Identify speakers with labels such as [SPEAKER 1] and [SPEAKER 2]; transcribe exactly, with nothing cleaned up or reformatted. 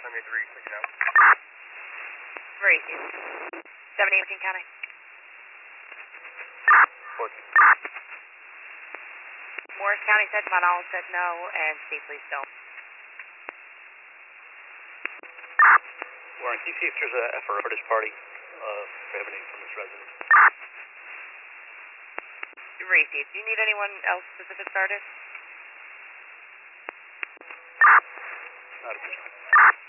[SPEAKER 1] seventy-three, six out.
[SPEAKER 2] Received. seventy, King County.
[SPEAKER 1] fourteen.
[SPEAKER 2] Morris County said Mount Olive said no, and Steve, please don't.
[SPEAKER 3] Warren, can you see if there's a F R O British party uh, prohibiting from this residence?
[SPEAKER 2] Received. Do you need anyone else specific started?
[SPEAKER 3] Not at this time.